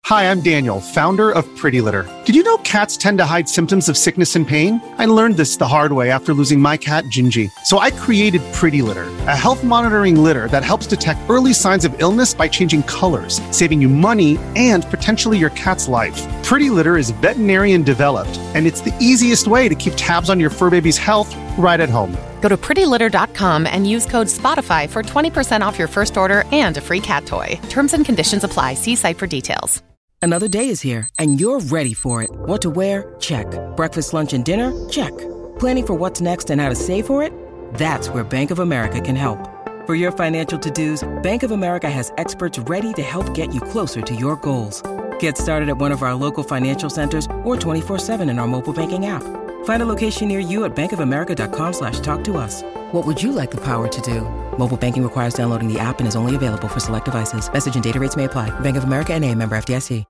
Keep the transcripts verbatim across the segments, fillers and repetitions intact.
Hi, I'm Daniel, founder of Pretty Litter. Did you know cats tend to hide symptoms of sickness and pain? I learned this the hard way after losing my cat, Gingy. So I created Pretty Litter, a health monitoring litter that helps detect early signs of illness by changing colors, saving you money and potentially your cat's life. Pretty Litter is veterinarian developed, and it's the easiest way to keep tabs on your fur baby's health right at home. Go to pretty litter dot com and use code SPOTIFY for twenty percent off your first order and a free cat toy. Terms and conditions apply. See site for details. Another day is here, and you're ready for it. What to wear? Check. Breakfast, lunch, and dinner? Check. Planning for what's next and how to save for it? That's where Bank of America can help. For your financial to-dos, Bank of America has experts ready to help get you closer to your goals. Get started at one of our local financial centers or twenty-four seven in our mobile banking app. Find a location near you at bankofamerica.com slash talk to us. What would you like the power to do? Mobile banking requires downloading the app and is only available for select devices. Message and data rates may apply. Bank of America N A, member F D I C.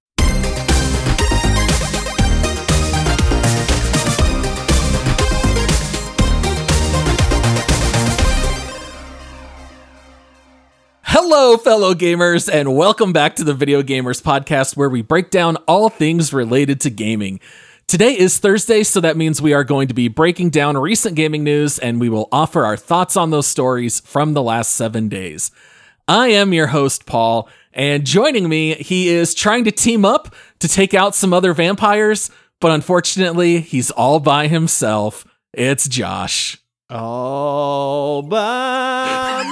Hello, fellow gamers, and welcome back to the Video Gamers Podcast, where we break down all things related to gaming. Today is Thursday, so that means we are going to be breaking down recent gaming news, and we will offer our thoughts on those stories from the last seven days. I am your host, Paul, and joining me, he is trying to team up to take out some other vampires, but unfortunately, he's all by himself. It's Josh. All by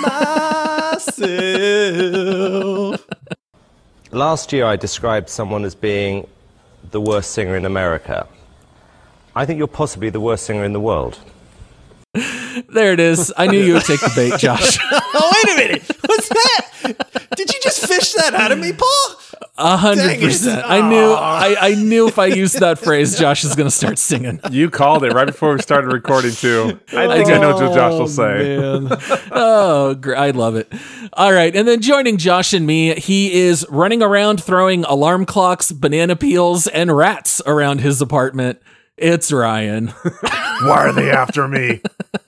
myself. Last year, I described someone as being the worst singer in America. I think you're possibly the worst singer in the world. There it is. I knew you would take the bait, Josh. Oh, wait a minute. What's that? Did you just fish that out of me, Paul? A hundred percent. I knew. I, I knew if I used that phrase, Josh is going to start singing. You called it right before we started recording too. I think oh, I know what Josh will say. Man. Oh, gr- I love it. All right, and then joining Josh and me, he is running around throwing alarm clocks, banana peels, and rats around his apartment. It's Ryan. Why are they after me?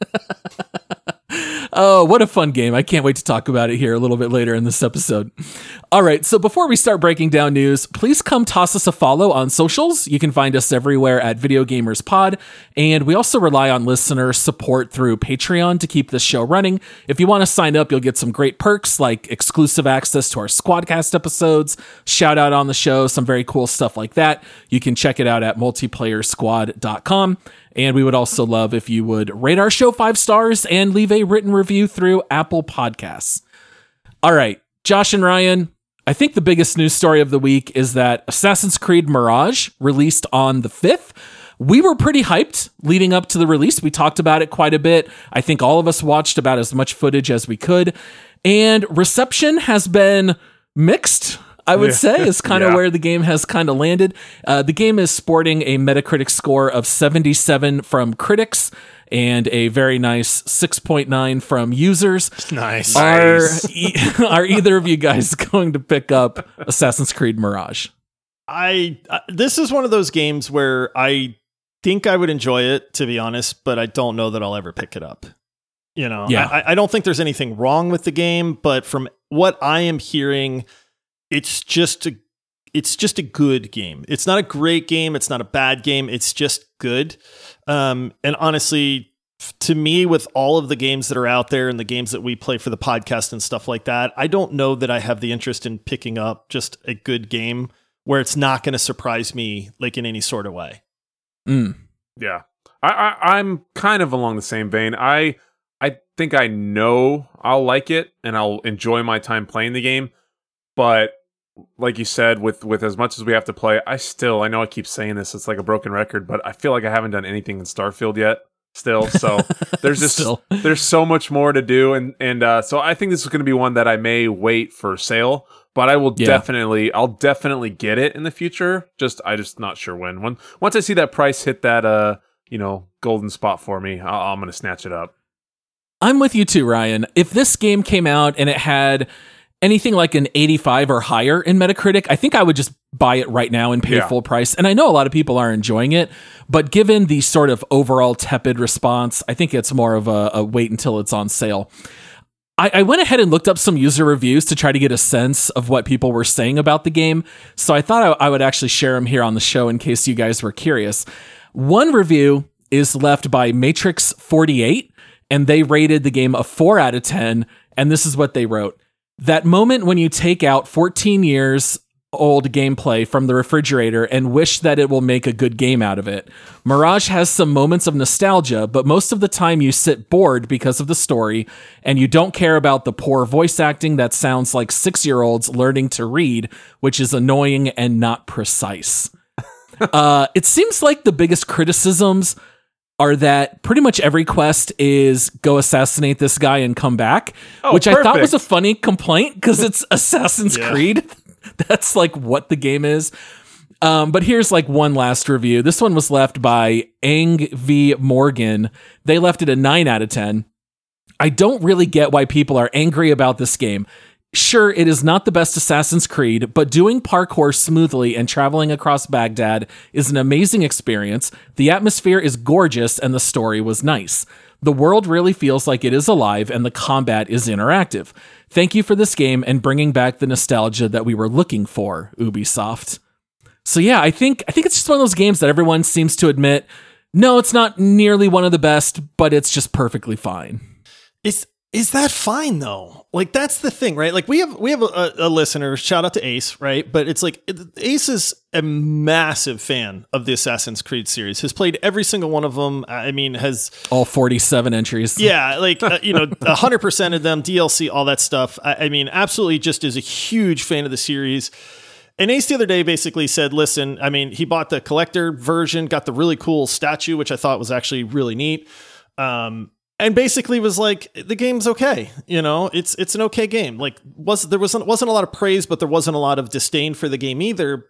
Oh, what a fun game. I can't wait to talk about it here a little bit later in this episode. All right, so before we start breaking down news, please come toss us a follow on socials. You can find us everywhere at Video Gamers Pod, and we also rely on listener support through Patreon to keep this show running. If you want to sign up, you'll get some great perks like exclusive access to our Squadcast episodes, shout out on the show, some very cool stuff like that. You can check it out at multiplayer squad dot com. And we would also love if you would rate our show five stars and leave a written review through Apple Podcasts. All right, Josh and Ryan, I think the biggest news story of the week is that Assassin's Creed Mirage released on the fifth. We were pretty hyped leading up to the release. We talked about it quite a bit. I think all of us watched about as much footage as we could. And reception has been mixed, I would yeah. say, is kind of yeah. where the game has kind of landed. Uh, the game is sporting a Metacritic score of seventy-seven from critics and a very nice six point nine from users. Nice. Are, nice. E- are either of you guys going to pick up Assassin's Creed Mirage? I uh, this is one of those games where I think I would enjoy it, to be honest, but I don't know that I'll ever pick it up. You know, yeah. I, I don't think there's anything wrong with the game, but from what I am hearing, it's just a, it's just a good game. It's not a great game. It's not a bad game. It's just good. Um, and honestly, to me, with all of the games that are out there and the games that we play for the podcast and stuff like that, I don't know that I have the interest in picking up just a good game where it's not going to surprise me like in any sort of way. Mm. Yeah, I, I, I'm kind of along the same vein. I I think I know I'll like it and I'll enjoy my time playing the game, but like you said, with, with as much as we have to play, I still, I know I keep saying this, it's like a broken record, but I feel like I haven't done anything in Starfield yet still. So there's just, still. there's so much more to do. And, and, uh, so I think this is going to be one that I may wait for sale, but I will yeah. definitely, I'll definitely get it in the future. Just, I just not sure when, when, once I see that price hit that, uh, you know, golden spot for me, I'll, I'm going to snatch it up. I'm with you too, Ryan. If this game came out and it had anything like an eighty-five or higher in Metacritic, I think I would just buy it right now and pay yeah. full price. And I know a lot of people are enjoying it, but given the sort of overall tepid response, I think it's more of a, a wait until it's on sale. I, I went ahead and looked up some user reviews to try to get a sense of what people were saying about the game. So I thought I, I would actually share them here on the show in case you guys were curious. One review is left by Matrix forty-eight, and they rated the game a four out of ten. And this is what they wrote. That moment when you take out fourteen years old gameplay from the refrigerator and wish that it will make a good game out of it. Mirage has some moments of nostalgia, but most of the time you sit bored because of the story and you don't care about the poor voice acting that sounds like six-year-olds learning to read, which is annoying and not precise. uh, it seems like the biggest criticisms are that pretty much every quest is go assassinate this guy and come back, oh, which perfect. I thought was a funny complaint because it's Assassin's Yeah. Creed. That's like what the game is. Um, but here's like one last review. This one was left by Ang V. Morgan. They left it a nine out of ten. I don't really get why people are angry about this game. Sure, it is not the best Assassin's Creed, but doing parkour smoothly and traveling across Baghdad is an amazing experience. The atmosphere is gorgeous and the story was nice. The world really feels like it is alive and the combat is interactive. Thank you for this game and bringing back the nostalgia that we were looking for, Ubisoft. So yeah, I think I think it's just one of those games that everyone seems to admit, no, it's not nearly one of the best, but it's just perfectly fine. Is is that fine though? Like that's the thing, right? Like we have we have a, a listener, shout out to Ace, right? But it's like Ace is a massive fan of the Assassin's Creed series. Has played every single one of them. I mean, has all forty-seven entries. Yeah, like uh, you know, a hundred percent of them, D L C, all that stuff. I, I mean, absolutely, just is a huge fan of the series. And Ace the other day basically said, "Listen, I mean, he bought the collector version, got the really cool statue, which I thought was actually really neat." Um, And basically was like, the game's okay. You know, it's it's an okay game. Like was there wasn't wasn't a lot of praise, but there wasn't a lot of disdain for the game either.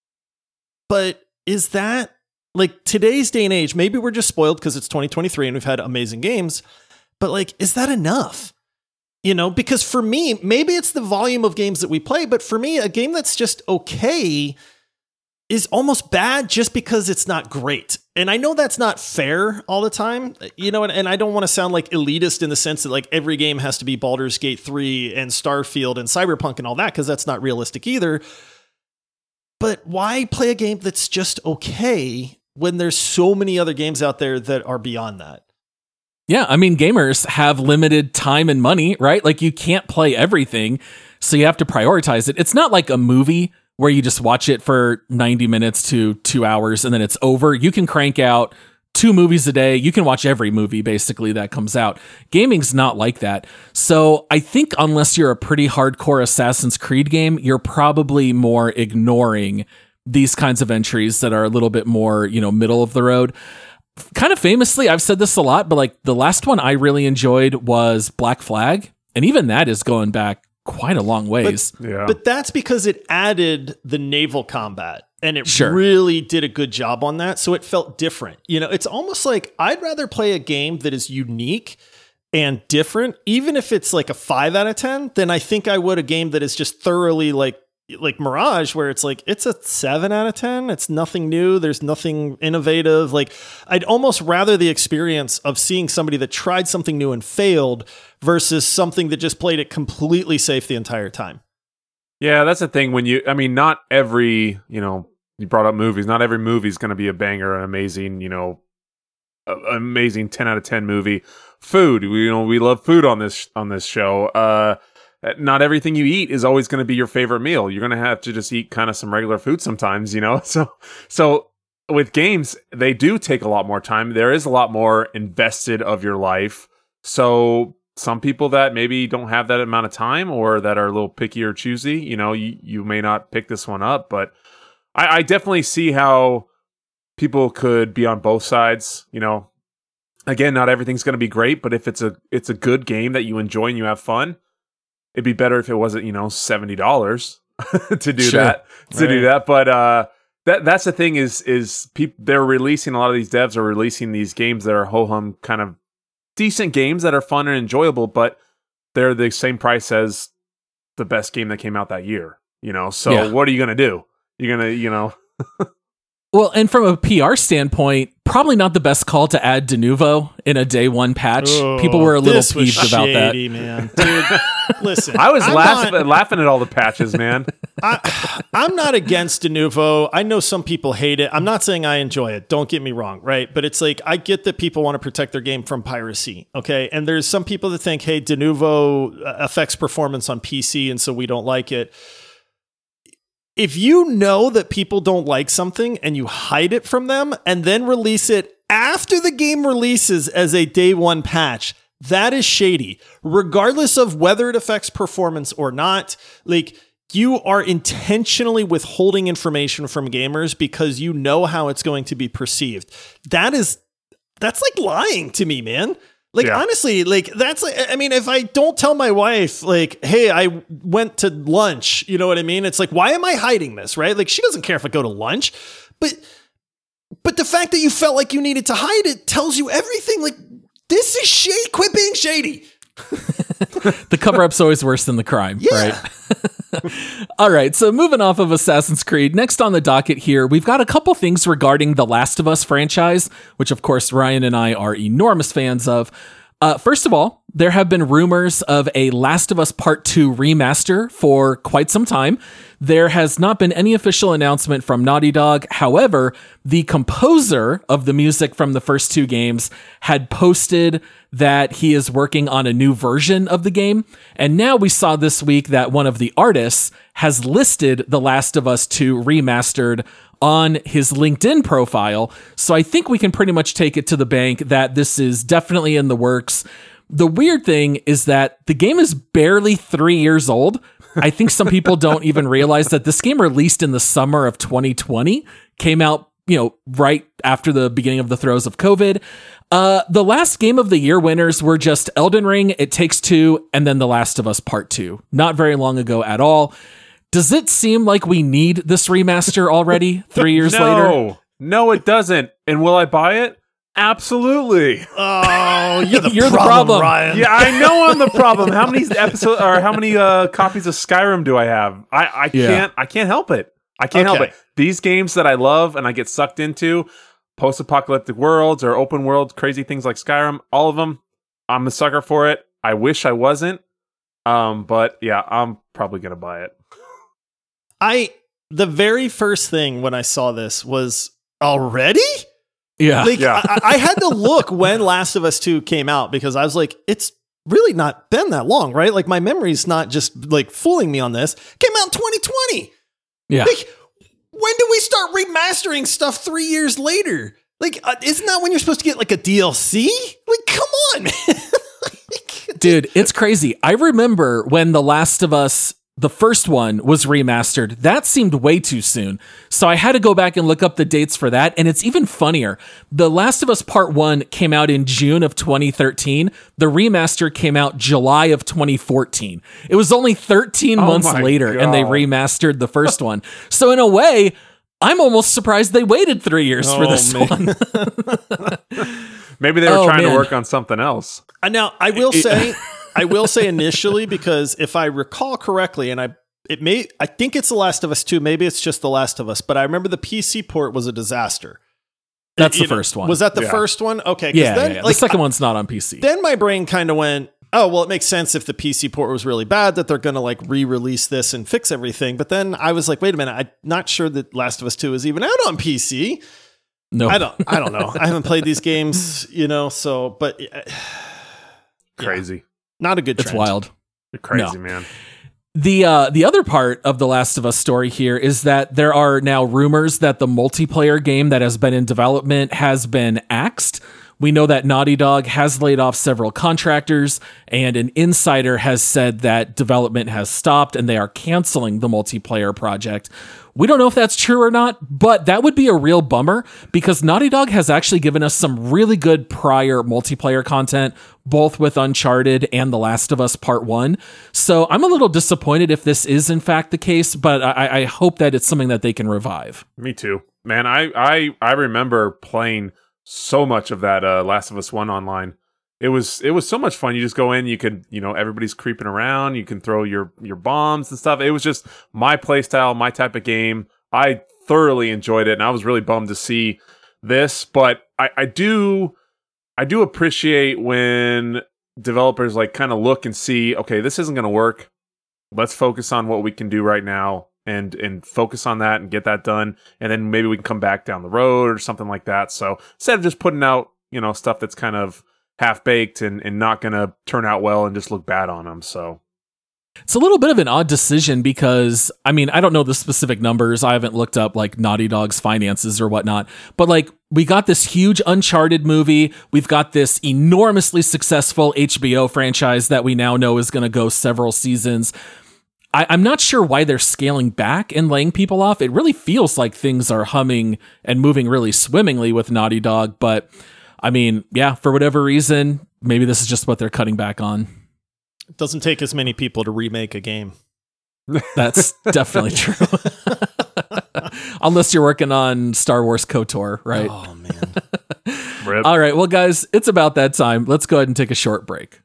But is that like today's day and age? Maybe we're just spoiled because it's twenty twenty-three and we've had amazing games. But like, is that enough? You know, because for me, maybe it's the volume of games that we play, but for me, a game that's just okay is almost bad just because it's not great. And I know that's not fair all the time, you know, and, and I don't want to sound like elitist in the sense that like every game has to be Baldur's Gate three and Starfield and Cyberpunk and all that, because that's not realistic either. But why play a game that's just okay when there's so many other games out there that are beyond that? Yeah, I mean, gamers have limited time and money, right? Like you can't play everything, so you have to prioritize it. It's not like a movie where you just watch it for ninety minutes to two hours and then it's over. You can crank out two movies a day. You can watch every movie basically that comes out. Gaming's not like that. So I think unless you're a pretty hardcore Assassin's Creed game, you're probably more ignoring these kinds of entries that are a little bit more, you know, middle of the road. Kind of famously, I've said this a lot, but like the last one I really enjoyed was Black Flag. And even that is going back quite a long ways. But, Yeah. but that's because it added the naval combat and it Sure. really did a good job on that. So it felt different. You know, it's almost like I'd rather play a game that is unique and different, even if it's like a five out of ten, than I think I would a game that is just thoroughly like, like Mirage, where it's like, it's a seven out of ten. It's nothing new. There's nothing innovative. Like I'd almost rather the experience of seeing somebody that tried something new and failed versus something that just played it completely safe the entire time. Yeah, that's the thing. When you, I mean, not every, you know, you brought up movies. Not every movie is going to be a banger, an amazing, you know, a- amazing ten out of ten movie. Food, we, you know, we love food on this on this show. Uh, not everything you eat is always going to be your favorite meal. You're going to have to just eat kind of some regular food sometimes, you know. So, so with games, they do take a lot more time. There is a lot more invested of your life. So some people that maybe don't have that amount of time or that are a little picky or choosy, you know, you, you may not pick this one up, but I, I definitely see how people could be on both sides. You know, again, not everything's going to be great, but if it's a, it's a good game that you enjoy and you have fun, it'd be better if it wasn't, you know, seventy dollars to do Sure. that, to Right. do that. But, uh, that, that's the thing is, is people, they're releasing, a lot of these devs are releasing these games that are ho-hum kind of decent games that are fun and enjoyable, but they're the same price as the best game that came out that year, you know? So Yeah. what are you going to do? You're going to, you know, Well, and from a P R standpoint, probably not the best call to add Denuvo in a day one patch. Oh, People were a little this was peeved about that. shady, man. Dude, listen. I was I'm laughing, not- laughing at all the patches, man. I, I'm not against Denuvo. I know some people hate it. I'm not saying I enjoy it. Don't get me wrong, right? But it's like, I get that people want to protect their game from piracy, okay? And there's some people that think, hey, Denuvo affects performance on P C, and so we don't like it. If you know that people don't like something and you hide it from them and then release it after the game releases as a day one patch, that is shady, regardless of whether it affects performance or not. Like, you are intentionally withholding information from gamers because you know how it's going to be perceived. That is, that's like lying to me, man. Like, Yeah. honestly, like, that's like, I mean, if I don't tell my wife, like, hey, I went to lunch, you know what I mean? It's like, why am I hiding this, right? Like, she doesn't care if I go to lunch, but, but the fact that you felt like you needed to hide it tells you everything. Like, this is shady. Quit being shady. The cover-up's always worse than the crime, Yeah. right? All right, so moving off of Assassin's Creed, next on the docket here, we've got a couple things regarding the Last of Us franchise, which of course Ryan and I are enormous fans of. Uh, first of all, there have been rumors of a Last of Us Part two remaster for quite some time. There has not been any official announcement from Naughty Dog. However, the composer of the music from the first two games had posted that he is working on a new version of the game. And now we saw this week that one of the artists has listed The Last of Us two Remastered on his LinkedIn profile. So I think we can pretty much take it to the bank that this is definitely in the works. The weird thing is that the game is barely three years old. I think some people don't even realize that this game released in the summer of twenty twenty, came out, you know, right after the beginning of the throes of COVID. Uh, the last Game of the Year winners were just Elden Ring, It Takes Two, and then The Last of Us Part two. Not very long ago at all. Does it seem like we need this remaster already, three years no, later? No, it doesn't. And will I buy it? Absolutely. Oh, you're the You're the problem, problem. Ryan. Yeah, I know I'm the problem. How many episodes or how many uh, copies of Skyrim do I have? I, I Yeah. can't I can't help it. I can't help Okay. it. These games that I love and I get sucked into, post-apocalyptic worlds or open world crazy things like Skyrim, all of them, I'm a sucker for it. I wish I wasn't. Um, but yeah, I'm probably gonna buy it. I, the very first thing when I saw this was, already? Yeah. Like, Yeah. I, I had to look when Last of Us two came out because I was like, it's really not been that long, right? Like, my memory's not just like fooling me on this. Came out in twenty twenty. yeah. Like, when do we start remastering stuff three years later? Like, uh, isn't that when you're supposed to get like a D L C? Like, come on, man. Like, Dude, it's crazy. I remember when The Last of Us, the first one, was remastered. That seemed way too soon. So I had to go back and look up the dates for that. And it's even funnier. The Last of Us Part one came out in June of twenty thirteen. The remaster came out July of twenty fourteen. It was only thirteen Oh months my later, and they God. remastered the first one. So in a way, I'm almost surprised they waited three years for Oh, this man. one. Maybe they were Oh, trying man. to work on something else. Uh, Now, I will say, I will say initially, because if I recall correctly, and I, it may, I think it's The Last of Us two, maybe it's just The Last of Us, but I remember the P C port was a disaster. That's You the know, first one. Was that the Yeah. first one? Okay. 'cause yeah, then, yeah, yeah. like, the second one's not on P C. then my brain kind of went, oh, well, it makes sense if the P C port was really bad that they're going to like re-release this and fix everything. But then I was like, wait a minute, I'm not sure that Last of Us two is even out on P C. no, I don't, I don't know. I haven't played these games, you know, so, but uh, Crazy. not a good It's trend. wild. You're crazy, No. man. The uh, the other part of the Last of Us story here is that there are now rumors that the multiplayer game that has been in development has been axed. We know that Naughty Dog has laid off several contractors, and an insider has said that development has stopped and they are canceling the multiplayer project. We don't know if that's true or not, but that would be a real bummer because Naughty Dog has actually given us some really good prior multiplayer content, both with Uncharted and The Last of Us Part one. So I'm a little disappointed if this is in fact the case, but I, I hope that it's something that they can revive. Me too. Man, I I, I remember playing so much of that uh, Last of Us one online. It was it was so much fun. You just go in, you could, you know, everybody's creeping around, you can throw your your bombs and stuff. It was just my play style, my type of game. I thoroughly enjoyed it, and I was really bummed to see this. But I, I do, I do appreciate when developers like kind of look and see, okay, this isn't going to work. Let's focus on what we can do right now, and and focus on that and get that done, and then maybe we can come back down the road or something like that. So instead of just putting out, you know, stuff that's kind of half baked and, and not going to turn out well and just look bad on them. So it's a little bit of an odd decision because, I mean, I don't know the specific numbers. I haven't looked up like Naughty Dog's finances or whatnot, but like we got this huge Uncharted movie. We've got this enormously successful H B O franchise that we now know is going to go several seasons. I, I'm not sure why they're scaling back and laying people off. It really feels like things are humming and moving really swimmingly with Naughty Dog, but I mean, yeah, for whatever reason, maybe this is just what they're cutting back on. It doesn't take as many people to remake a game. That's definitely true. Unless you're working on Star Wars KOTOR, right? Oh, man. Rip. All right, well, guys, it's about that time. Let's go ahead and take a short break.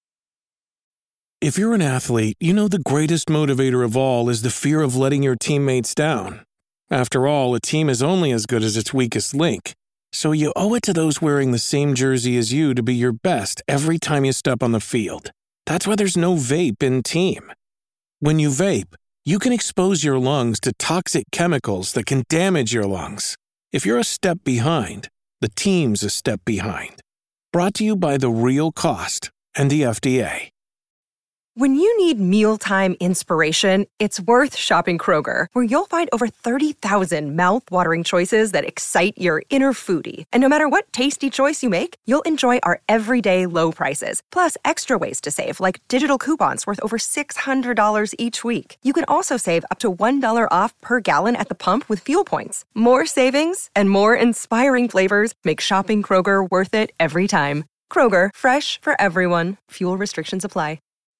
If you're an athlete, you know the greatest motivator of all is the fear of letting your teammates down. After all, a team is only as good as its weakest link. So you owe it to those wearing the same jersey as you to be your best every time you step on the field. That's why there's no vape in team. When you vape, you can expose your lungs to toxic chemicals that can damage your lungs. If you're a step behind, the team's a step behind. Brought to you by The Real Cost and the F D A. When you need mealtime inspiration, it's worth shopping Kroger, where you'll find over thirty thousand mouth-watering choices that excite your inner foodie. And no matter what tasty choice you make, you'll enjoy our everyday low prices, plus extra ways to save, like digital coupons worth over six hundred dollars each week. You can also save up to one dollar off per gallon at the pump with fuel points. More savings and more inspiring flavors make shopping Kroger worth it every time. Kroger, fresh for everyone. Fuel restrictions apply.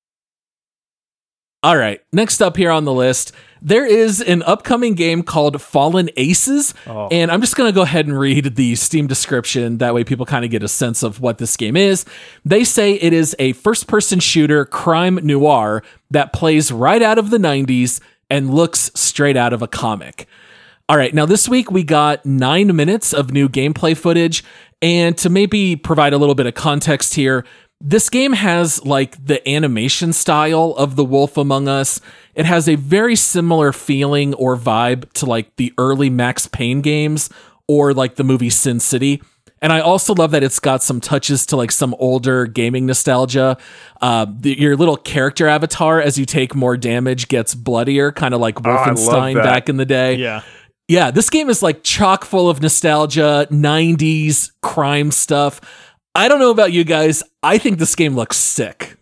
All right, next up here on the list, there is an upcoming game called Fallen Aces, oh. and I'm just going to go ahead and read the Steam description. That way people kind of get a sense of what this game is. They say it is a first-person shooter crime noir that plays right out of the nineties and looks straight out of a comic. All right, now this week we got nine minutes of new gameplay footage, and to maybe provide a little bit of context here, this game has like the animation style of The Wolf Among Us. It has a very similar feeling or vibe to like the early Max Payne games or like the movie Sin City. And I also love that it's got some touches to like some older gaming nostalgia. Uh, the, your little character avatar, as you take more damage, gets bloodier, kind of like Wolfenstein oh, back in the day. Yeah. Yeah, this game is like chock full of nostalgia, nineties crime stuff. I don't know about you guys. I think this game looks sick.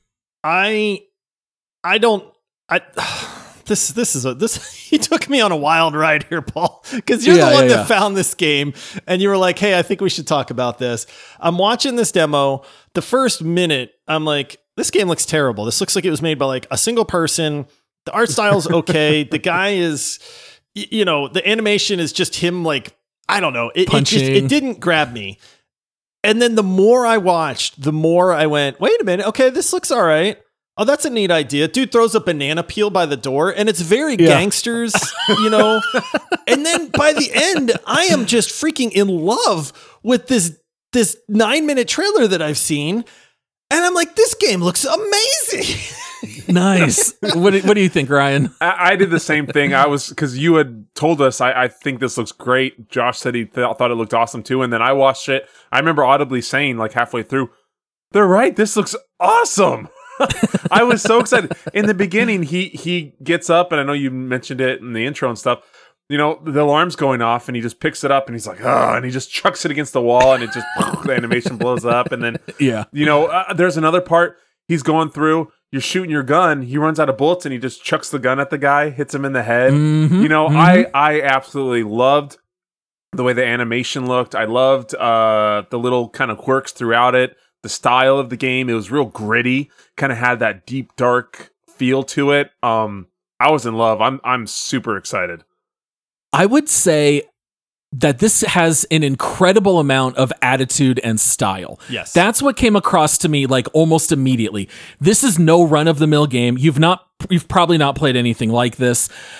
I, I don't. I this this is a this. You took me on a wild ride here, Paul, because you're yeah, the one yeah, that yeah. found this game, and you were like, "Hey, I think we should talk about this." I'm watching this demo. The first minute, I'm like, "This game looks terrible. This looks like it was made by like a single person. The art style's okay. The guy is, you know, the animation is just him like I don't know. It, it just it didn't grab me." And then the more I watched, the more I went, wait a minute. Okay, this looks all right. Oh, that's a neat idea. Dude throws a banana peel by the door, and it's very yeah. gangsters, you know? And then by the end, I am just freaking in love with this, this nine-minute trailer that I've seen. And I'm like, this game looks amazing. Nice. What do, what do you think, Ryan? I, I did the same thing. I was, because you had told us, I, I think this looks great. Josh said he th- thought it looked awesome too. And then I watched it. I remember audibly saying, like halfway through, they're right. This looks awesome. I was so excited. In the beginning, he he gets up, and I know you mentioned it in the intro and stuff. You know, the alarm's going off, and he just picks it up, and he's like, oh, and he just chucks it against the wall, and it just, the animation blows up. And then, yeah, you know, uh, there's another part. He's going through, you're shooting your gun, he runs out of bullets, and he just chucks the gun at the guy, hits him in the head. Mm-hmm, you know, mm-hmm. I, I absolutely loved the way the animation looked. I loved uh, the little kind of quirks throughout it, the style of the game. It was real gritty, kind of had that deep, dark feel to it. Um, I was in love. I'm I'm super excited. I would say that this has an incredible amount of attitude and style. Yes. That's what came across to me like almost immediately. This is no run-of-the-mill game. You've not, you've probably not played anything like this.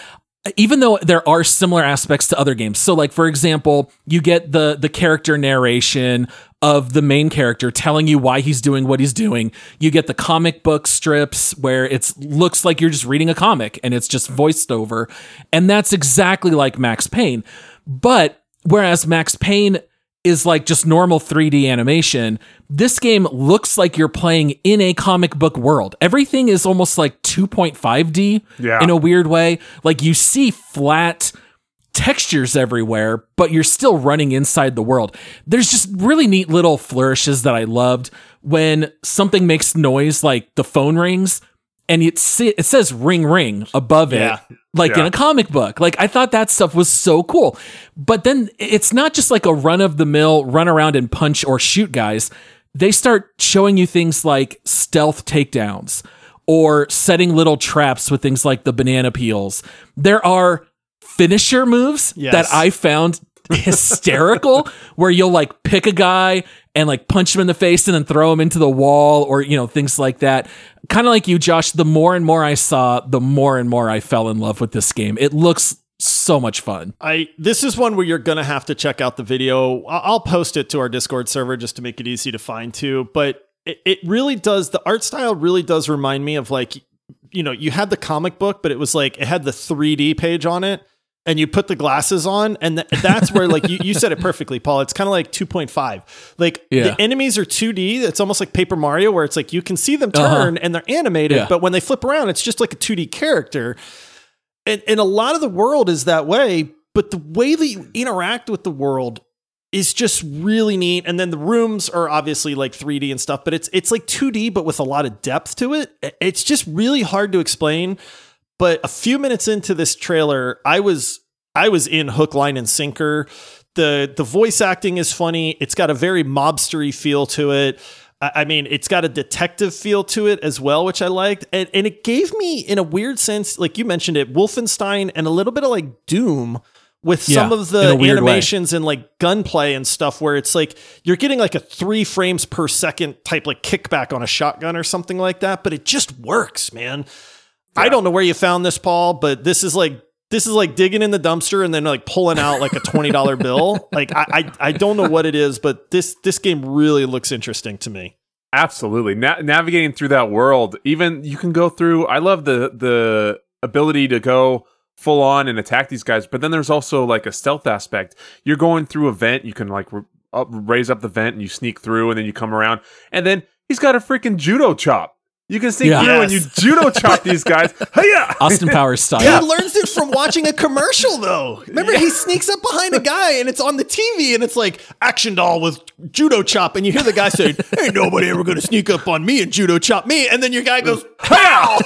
even though there are similar aspects to other games. So like, for example, you get the the character narration of the main character telling you why he's doing what he's doing. You get the comic book strips where it looks like you're just reading a comic and it's just voiced over. And that's exactly like Max Payne. But whereas Max Payne is like just normal three D animation, this game looks like you're playing in a comic book world. Everything is almost like two point five D yeah. in a weird way. Like you see flat textures everywhere, but you're still running inside the world. There's just really neat little flourishes that I loved. When something makes noise, like the phone rings, and it, it says ring ring above yeah. it, like yeah. in a comic book. Like I thought that stuff was so cool. But then it's not just like a run of the mill, run around and punch or shoot guys. They start showing you things like stealth takedowns or setting little traps with things like the banana peels. There are finisher moves yes. that I found hysterical where you'll like pick a guy and like punch him in the face and then throw him into the wall, or, you know, things like that. Kind of like you, Josh, the more and more I saw, the more and more I fell in love with this game. It looks so much fun. I this is one where you're going to have to check out the video. I'll post it to our Discord server just to make it easy to find too. But it, it really does, the art style really does remind me of like, you know, you had the comic book, but it was like, it had the three D page on it. And you put the glasses on, and th- that's where, like, you, you said it perfectly, Paul. It's kind of like two point five. Like, yeah. the enemies are two D. It's almost like Paper Mario, where it's like you can see them turn, uh-huh. and they're animated, yeah. but when they flip around, it's just like a two D character. And, and a lot of the world is that way, but the way that you interact with the world is just really neat. And then the rooms are obviously like three D and stuff, but it's it's like two D, but with a lot of depth to it. It's just really hard to explain. But a few minutes into this trailer, I was I was in hook, line, and sinker. The the voice acting is funny. It's got a very mobstery feel to it. I, I mean, it's got a detective feel to it as well, which I liked. And, and it gave me, in a weird sense, like you mentioned it, Wolfenstein and a little bit of like Doom with some yeah, of the animations way. And like gunplay and stuff where it's like you're getting like a three frames per second type like kickback on a shotgun or something like that. But it just works, man. Yeah. I don't know where you found this, Paul, but this is like this is like digging in the dumpster and then like pulling out like a twenty dollar bill. Like I, I I don't know what it is, but this this game really looks interesting to me. Absolutely. Na- navigating through that world, even you can go through. I love the the ability to go full on and attack these guys, but then there's also like a stealth aspect. You're going through a vent, you can like r- up, raise up the vent and you sneak through, and then you come around, and then he's got a freaking judo chop. You can sneak yeah. through yes. and you judo chop these guys. Hi-ya! Austin Powers style. He learns it from watching a commercial, though. Remember, yeah. he sneaks up behind a guy, and it's on the T V, and it's like action doll with judo chop, and you hear the guy saying, "Ain't nobody ever going to sneak up on me and judo chop me," and then your guy goes, "Pow!"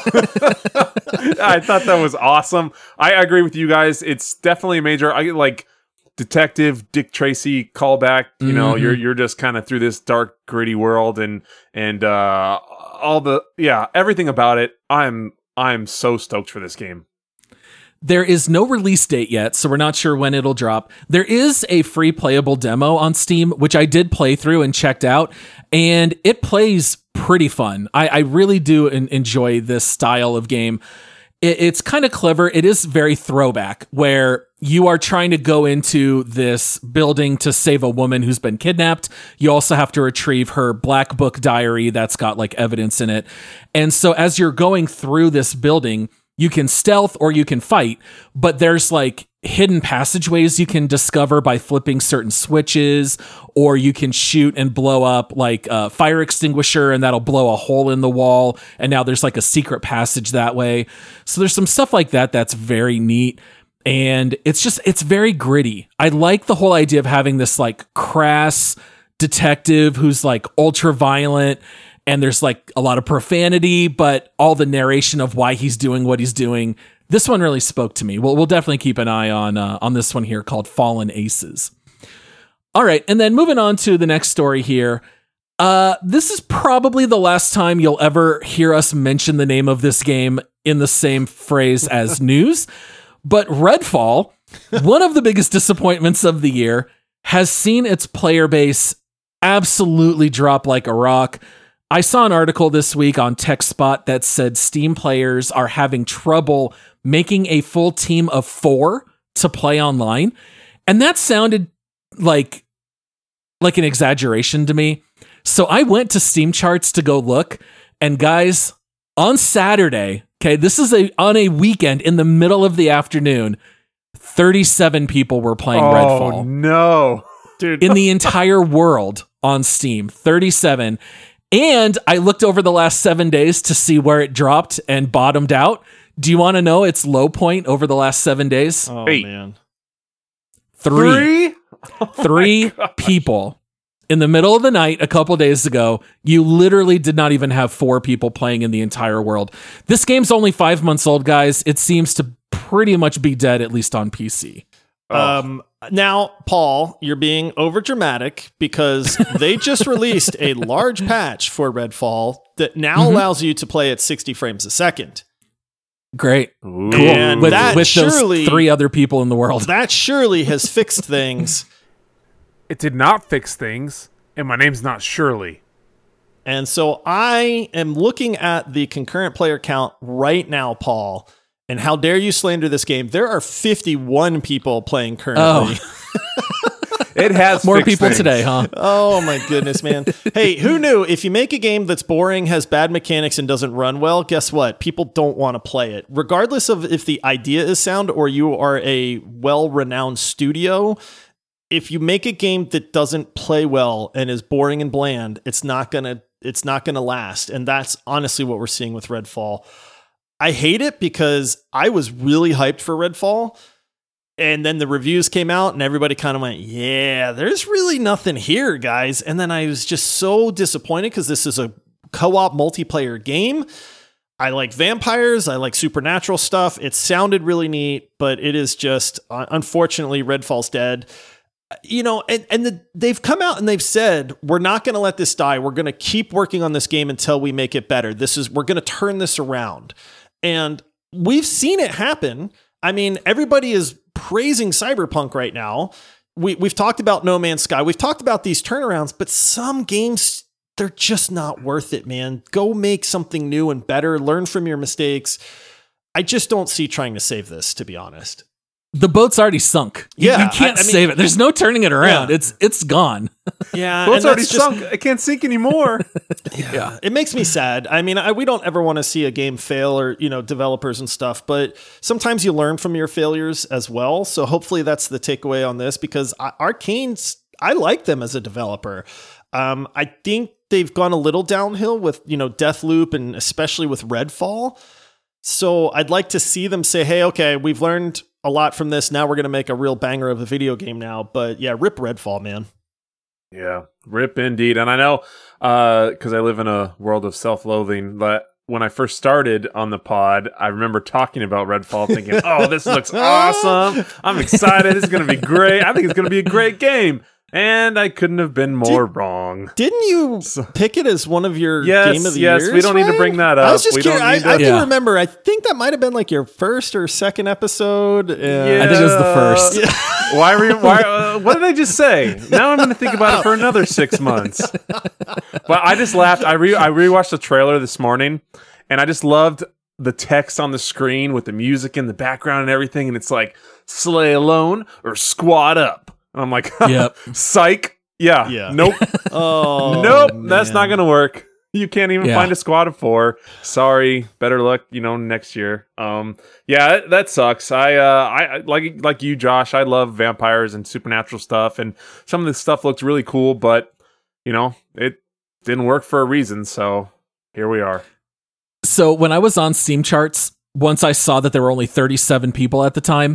I thought that was awesome. I agree with you guys. It's definitely a major. I like. Detective Dick Tracy callback. You mm-hmm. know, you're you're just kind of through this dark, gritty world, and and uh, all the yeah, everything about it. I'm I'm so stoked for this game. There is no release date yet, so we're not sure when it'll drop. There is a free playable demo on Steam, which I did play through and checked out, and it plays pretty fun. I, I really do en- enjoy this style of game. It, it's kind of clever. It is very throwback, where you are trying to go into this building to save a woman who's been kidnapped. You also have to retrieve her black book diary that's got like evidence in it. And so as you're going through this building, you can stealth or you can fight, but there's like hidden passageways you can discover by flipping certain switches, or you can shoot and blow up like a fire extinguisher and that'll blow a hole in the wall. And now there's like a secret passage that way. So there's some stuff like that that's very neat. And it's just, it's very gritty. I like the whole idea of having this like crass detective who's like ultra violent, and there's like a lot of profanity, but all the narration of why he's doing what he's doing. This one really spoke to me. We'll, we'll definitely keep an eye on, uh, on this one here called Fallen Aces. All right. And then moving on to the next story here. Uh, this is probably the last time you'll ever hear us mention the name of this game in the same phrase as news. But Redfall, one of the biggest disappointments of the year, has seen its player base absolutely drop like a rock. I saw an article this week on TechSpot that said Steam players are having trouble making a full team of four to play online. And that sounded like, like an exaggeration to me. So I went to Steam charts to go look, and guys, on Saturday, okay, this is a on a weekend in the middle of the afternoon, thirty-seven people were playing oh, Redfall. No, dude. In the entire world on Steam, thirty-seven. And I looked over the last seven days to see where it dropped and bottomed out. Do you want to know its low point over the last seven days? Oh, Eight. man. Three. Three, oh Three people. In the middle of the night, a couple days ago, you literally did not even have four people playing in the entire world. This game's only five months old, guys. It seems to pretty much be dead, at least on P C. Oh. Um, now, Paul, you're being over dramatic because they just released a large patch for Redfall that now Mm-hmm. allows you to play at sixty frames a second. Great. Ooh. Cool. And with that with surely- those three other people in the world. That surely has fixed things. It did not fix things, and my name's not Shirley. And so I am looking at the concurrent player count right now, Paul. And how dare you slander this game? There are fifty-one people playing currently. It has More fixed people things. today, huh? Oh my goodness, man. Hey, who knew if you make a game that's boring, has bad mechanics, and doesn't run well, guess what? People don't want to play it. Regardless of if the idea is sound or you are a well-renowned studio, if you make a game that doesn't play well and is boring and bland, it's not gonna it's not gonna last. And that's honestly what we're seeing with Redfall. I hate it because I was really hyped for Redfall. And then the reviews came out and everybody kind of went, yeah, there's really nothing here, guys. And then I was just so disappointed because this is a co-op multiplayer game. I like vampires. I like supernatural stuff. It sounded really neat, but it is just, uh, unfortunately, Redfall's dead. You know, and, and the, they've come out and they've said, we're not going to let this die. We're going to keep working on this game until we make it better. This is, we're going to turn this around. And we've seen it happen. I mean, everybody is praising Cyberpunk right now. We, we've talked about No Man's Sky. We've talked about these turnarounds, but some games, they're just not worth it, man. Go make something new and better. Learn from your mistakes. I just don't see trying to save this, to be honest. The boat's already sunk. You, Yeah, you can't I- I mean- save it. There's no turning it around. Yeah. It's it's gone. Yeah. Boat's and already that's just- sunk. I can't sink anymore. Yeah, it makes me sad. I mean, I, we don't ever want to see a game fail or, you know, developers and stuff, but sometimes you learn from your failures as well. So hopefully that's the takeaway on this, because I, Arcane's, I like them as a developer. Um, I think they've gone a little downhill with, you know, Deathloop and especially with Redfall. So I'd like to see them say, hey, okay, we've learned a lot from this. Now we're going to make a real banger of a video game now. But yeah, rip Redfall, man. Yeah, rip indeed. And I know, because I live in a world of self-loathing, that when I first started on the pod, I remember talking about Redfall thinking, oh, this looks awesome. I'm excited. It's going to be great. I think it's going to be a great game. And I couldn't have been more Did- wrong. Didn't you pick it as one of your Yes, game of the yes, years? we don't need to Ryan? bring that I was up. just We don't curious. need I, I to- do Yeah. remember. I think that might have been like your first or second episode. and- I think it was the first. Why were you, why, uh, what did I just say? Now I'm going to think about it for another six months. But I just laughed. I re I rewatched the trailer this morning, and I just loved the text on the screen with the music in the background and everything. And it's like, slay alone or squad up. And I'm like, Yep. psych. Yeah. Yeah. Nope. Oh, nope. That's man. not going to work. You can't even Yeah. find a squad of four. Sorry. Better luck, you know, next year. Um, yeah, that, that sucks. I, uh, I I- like like you, Josh. I love vampires and supernatural stuff, and some of this stuff looks really cool. But you know, it didn't work for a reason. So here we are. So when I was on Steam charts, once I saw that there were only thirty-seven people at the time,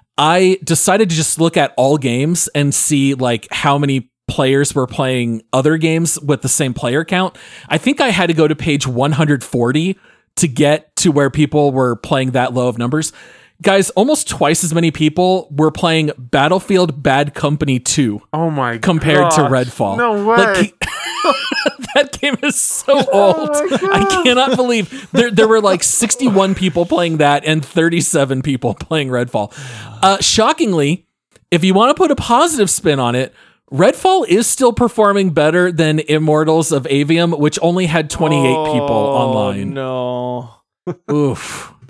I decided to just look at all games and see like how many players were playing other games with the same player count. I think I had to go to page one hundred forty to get to where people were playing that low of numbers. Guys, almost twice as many people were playing Battlefield Bad Company two Oh my compared to gosh. Redfall. No way. Like, that game is so old. I cannot believe there there were like sixty-one people playing that and thirty-seven people playing Redfall. Uh, shockingly, if you want to put a positive spin on it, Redfall is still performing better than Immortals of Avium, which only had twenty-eight people Oh, online. No. Oof.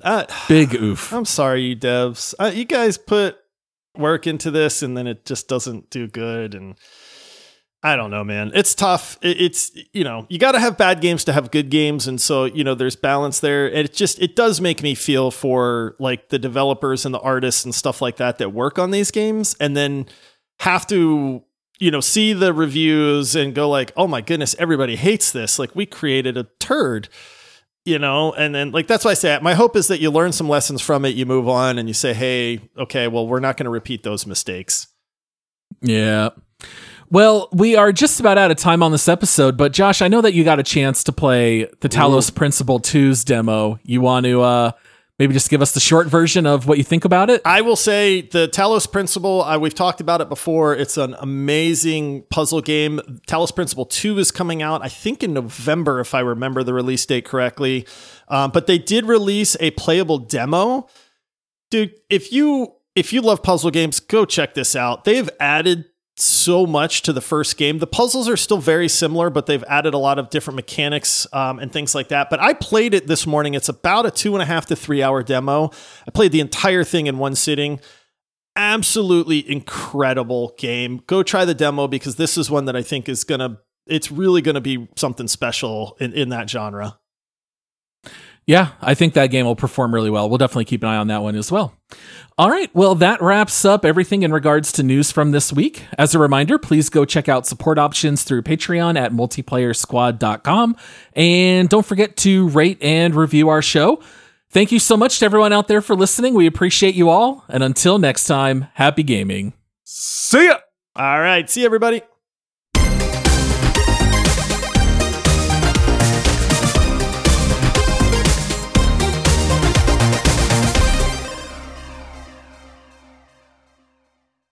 Uh, Big oof. I'm sorry, you devs. Uh, you guys put work into this and then it just doesn't do good. And I don't know, man. It's tough. It, it's, you know, you got to have bad games to have good games. And so, you know, there's balance there. And it just, it does make me feel for like the developers and the artists and stuff like that that work on these games and then have to, you know, see the reviews and go like, oh my goodness, everybody hates this. Like we created a turd. You know, and then like, that's why I say my hope is that you learn some lessons from it. You move on and you say, hey, okay, well, we're not going to repeat those mistakes. Yeah. Well, we are just about out of time on this episode, but Josh, I know that you got a chance to play the Talos Ooh. Principle two's demo. You want to uh, maybe just give us the short version of what you think about it? I will say the Talos Principle, uh, we've talked about it before. It's an amazing puzzle game. Talos Principle two is coming out, I think in November, if I remember the release date correctly. Um, but they did release a playable demo. Dude, if you if you love puzzle games, go check this out. They've added so much to the first game. The puzzles are still very similar, but they've added a lot of different mechanics um, and things like that. But I played it this morning. It's about a two and a half to three hour demo. I played the entire thing in one sitting. Absolutely incredible game. Go try the demo because this is one that I think is going to, it's really going to be something special in, in that genre. Yeah, I think that game will perform really well. We'll definitely keep an eye on that one as well. All right, well, that wraps up everything in regards to news from this week. As a reminder, please go check out support options through Patreon at multiplayer squad dot com. And don't forget to rate and review our show. Thank you so much to everyone out there for listening. We appreciate you all. And until next time, happy gaming. See ya. All right, see you, everybody.